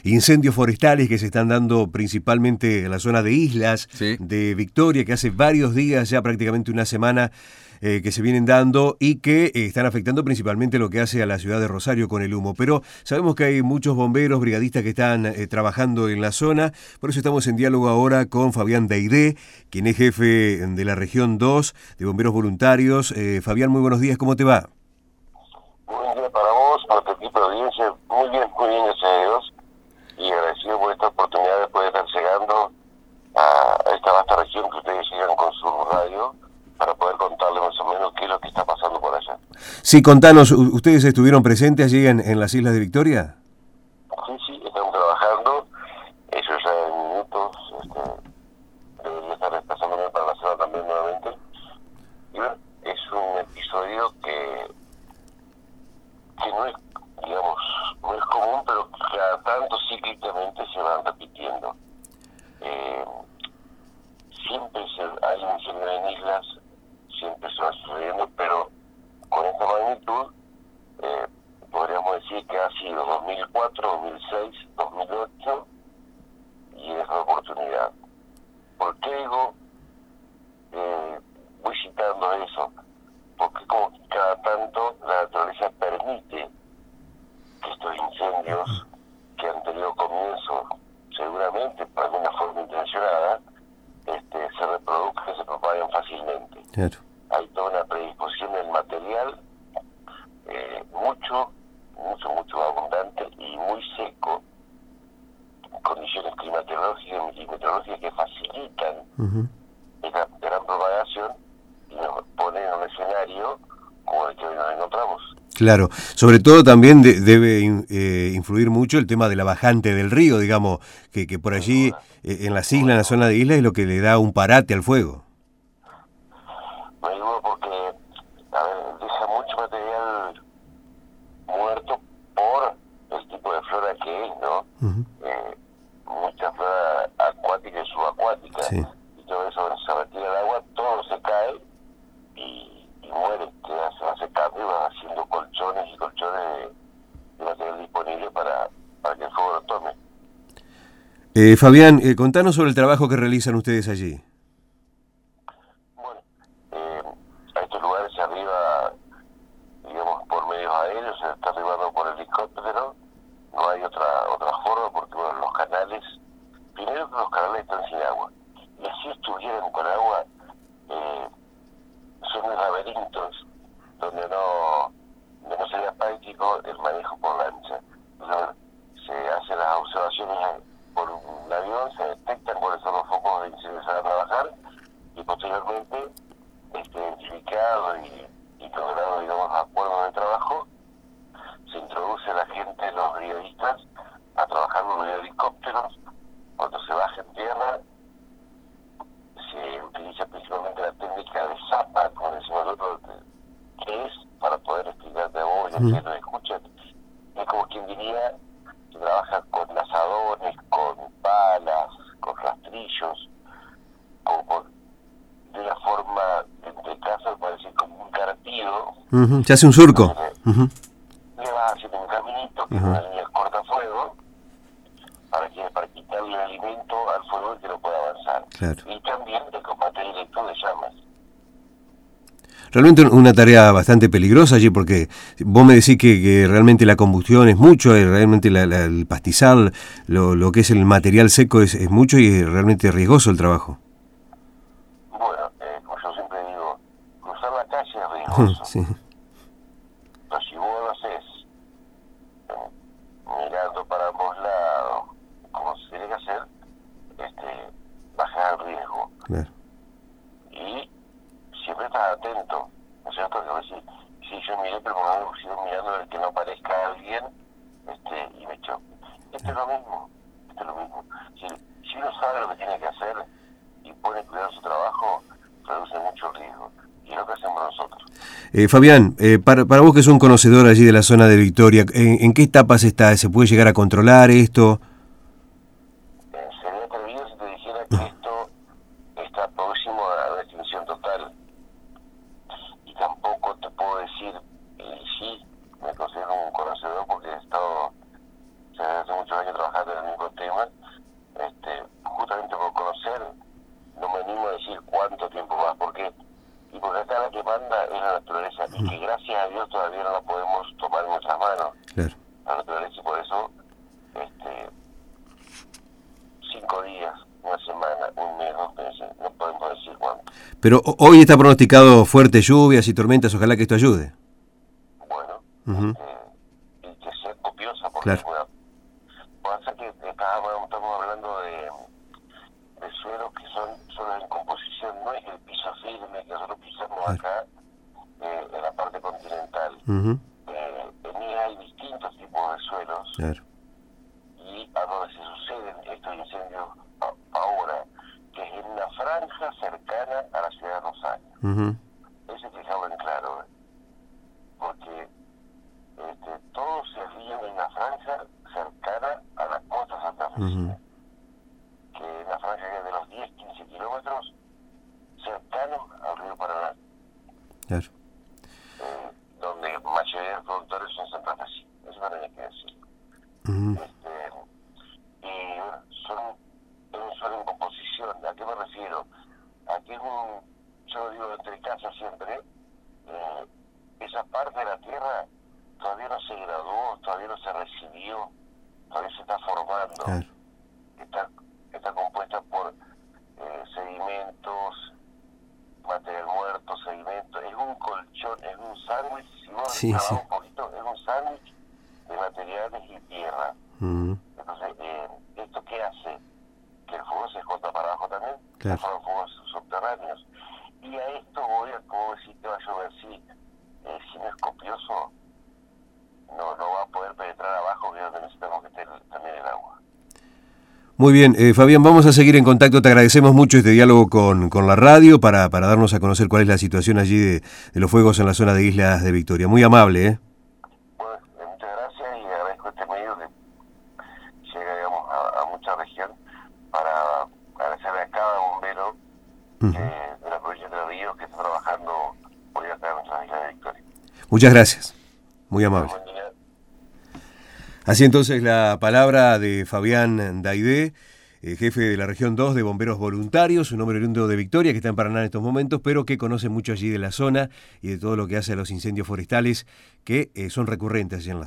incendios forestales que se están dando principalmente en la zona de Islas, Sí. de Victoria, que hace varios días, ya prácticamente una semana, que se vienen dando y que están afectando principalmente lo que hace a la ciudad de Rosario con el humo. Pero sabemos que hay muchos bomberos, brigadistas que están trabajando en la zona, por eso estamos en diálogo ahora con Fabián Deidé, quien es jefe de la región 2 de bomberos voluntarios. Fabián, muy buenos días, ¿cómo te va? Buen día para vos, para tu equipo de audiencia. Muy bien, gracias a Dios. Y agradecido por esta oportunidad de poder estar llegando a esta vasta región que ustedes llegan con su radio para poder contarles más o menos qué es lo que está pasando por allá. Sí, contanos, ¿ustedes estuvieron presentes allí en las Islas de Victoria? Sí, estamos trabajando. Eso ya en minutos debería estar desplazándome para la zona también nuevamente. Y bueno, es un episodio que no es, digamos, no es común, pero cada tanto cíclicamente se van repitiendo. Siempre hay un incendio en islas, siempre se va sucediendo, pero con esta magnitud podríamos decir que ha sido 2004, 2006, 2008 y es la oportunidad. ¿Por qué digo, voy citando eso? Porque como que cada tanto la naturaleza permite que estos incendios que han tenido comienzo, seguramente por alguna forma intencionada, se reproduzcan, se propaguen fácilmente. Claro. Hay toda una predisposición del material, mucho abundante y muy seco, condiciones climatológicas y meteorológicas que facilitan esta gran propagación y nos ponen en un escenario como el que hoy nos encontramos. Claro, sobre todo también debe influir mucho el tema de la bajante del río, digamos, que por allí, en las islas, en la zona de islas, es lo que le da un parate al fuego. Me digo porque, deja mucho material muerto por el tipo de flora que es, ¿no? Mucha flora acuática y subacuática. Sí. Y todo eso, se retira el agua, todo se cae y muere, se va secando y va haciendo colchones y colchones de material disponible para que el fuego lo tome. Fabián, contanos sobre el trabajo que realizan ustedes allí. Bueno, a estos lugares se arriba, digamos, por medios aéreos, se está arribando por helicóptero, no hay otra forma porque, bueno, los canales, primero que los canales están sin agua, y así estuvieran con agua, son laberintos donde no sería práctico el manejo por lancha. Entonces, se hacen las observaciones por un avión, se detectan cuáles son los focos de incendio que se van a trabajar y posteriormente, identificado y logrado, digamos, acuerdos de trabajo, se introduce a la gente, los brigadistas, a trabajar con los helicópteros. Cuando se baja en tierra, se utiliza principalmente la técnica de zapa, como decimos nosotros, que es, para poder explicarte a vos y a quienes nos escuchan, es como quien diría, se trabaja con lanzadores, con palas, con rastrillos, de una forma, entre casos, parece como un carpio. Se hace un surco. Le vas haciendo un caminito, que es una línea cortafuego, para quitarle el alimento al fuego y que no pueda avanzar. Claro. Y también de combate directo de llamas. Realmente una tarea bastante peligrosa allí, porque vos me decís que realmente la combustión es mucho, realmente el pastizal, lo que es el material seco es mucho y es realmente riesgoso el trabajo. Bueno, como yo siempre digo, cruzar la calle es riesgoso. Sí. Pero si vos lo haces mirando para ambos lados, como se tiene que hacer, bajas el riesgo. Claro. Y siempre estás atento, ¿no es cierto? Que a veces, si yo miré, pero sigo mirando el que no aparezca alguien, y me choque. Esto es lo mismo. Si uno sabe lo que tiene que hacer y pone cuidado su trabajo, reduce mucho el riesgo. Y es lo que hacemos nosotros. Fabián, para vos que sos un conocedor allí de la zona de Victoria, ¿en qué etapas está? ¿Se puede llegar a controlar esto? Sería atrevido si te dijera que esto está próximo a la extinción total. Y tampoco te puedo decir, sí, me considero un conocedor porque he estado hace muchos años trabajando en Pero hoy está pronosticado fuertes lluvias y tormentas, ojalá que esto ayude. Bueno, Uh-huh. y que sea copiosa, porque Claro. puede ser que estamos hablando de suelos que son suelos en composición, no es el piso firme que nosotros pisamos Claro. acá en la parte continental. Uh-huh. En INE hay distintos tipos de suelos, Claro. y a donde se suceden estos incendios ahora, que es en una franja cercana a la ciudad de Rosario. Uh-huh. Eso hay que dejarlo en claro, porque todo se ríe en una franja cercana a la costa santafesina, Uh-huh. que es la franja que es de los 10-15 kilómetros cercanos al río Paraná, Claro. donde la mayoría de los productores son santafesinos, eso también hay que decirlo. Uh-huh. Y bueno, es un suelo en composición. ¿A qué me refiero? Aquí es yo lo digo entre casas siempre, esa parte de la tierra todavía no se graduó, todavía no se recibió, todavía se está formando. Claro. Está compuesta por sedimentos, material muerto, sedimentos, es un colchón, es un sándwich, si vos Sí, trabajás sí. un poquito, es un sándwich de materiales y tierra. Uh-huh. Entonces, ¿esto qué hace? Que el fuego se esconda para abajo también, Claro. fueron fuegos subterráneos. Y a esto voy a, como decir, que va a llover, sí, si no es copioso, no va a poder penetrar abajo, que es donde necesitamos que esté también el agua. Muy bien, Fabián, vamos a seguir en contacto. Te agradecemos mucho este diálogo con la radio para darnos a conocer cuál es la situación allí de los fuegos en la zona de Islas de Victoria. Muy amable, ¿eh? Bueno, muchas gracias y agradezco este medio que llega, digamos, a mucha región para agradecerle a cada bombero Uh-huh. de la provincia de Entre Ríos que está trabajando hoy acá en nuestra Isla de Victoria. Muchas gracias. Muy amable. Buen día. Así entonces la palabra de Fabián Daidé, jefe de la región 2 de Bomberos Voluntarios, un hombre oriundo de Victoria que está en Paraná en estos momentos, pero que conoce mucho allí de la zona y de todo lo que hace a los incendios forestales que son recurrentes allí en la zona.